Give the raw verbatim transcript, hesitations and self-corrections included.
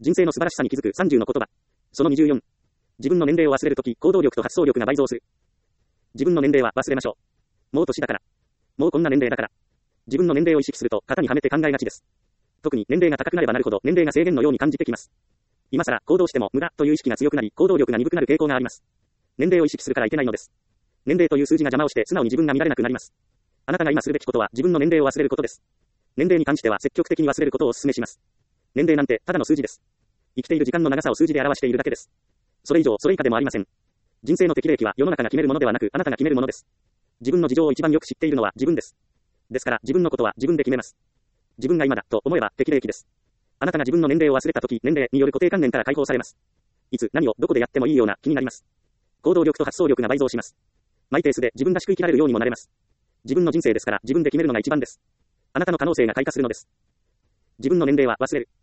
人生の素晴らしさに気づくさんじゅうの言葉。そのにじゅうよん。自分の年齢を忘れるとき、行動力と発想力が倍増する。自分の年齢は忘れましょう。もう年だから。もうこんな年齢だから。自分の年齢を意識すると型にはめて考えがちです。特に年齢が高くなればなるほど年齢が制限のように感じてきます。今更行動しても無駄という意識が強くなり、行動力が鈍くなる傾向があります。年齢を意識するからいけないのです。年齢という数字が邪魔をして素直に自分が見られなくなります。あなたが今するべきことは自分の年齢を忘れることです。年齢に関しては積極的に忘れることをお勧めします。年齢なんてただの数字です。生きている時間の長さを数字で表しているだけです。それ以上それ以下でもありません。人生の適齢期は世の中が決めるものではなく、あなたが決めるものです。自分の事情を一番よく知っているのは自分です。ですから自分のことは自分で決めます。自分が今だと思えば適齢期です。あなたが自分の年齢を忘れたとき、年齢による固定観念から解放されます。いつ何をどこでやってもいいような気になります。行動力と発想力が倍増します。マイペースで自分らしく生きられるようにもなれます。自分の人生ですから自分で決めるのが一番です。あなたの可能性が開花するのです。自分の年齢は忘れる。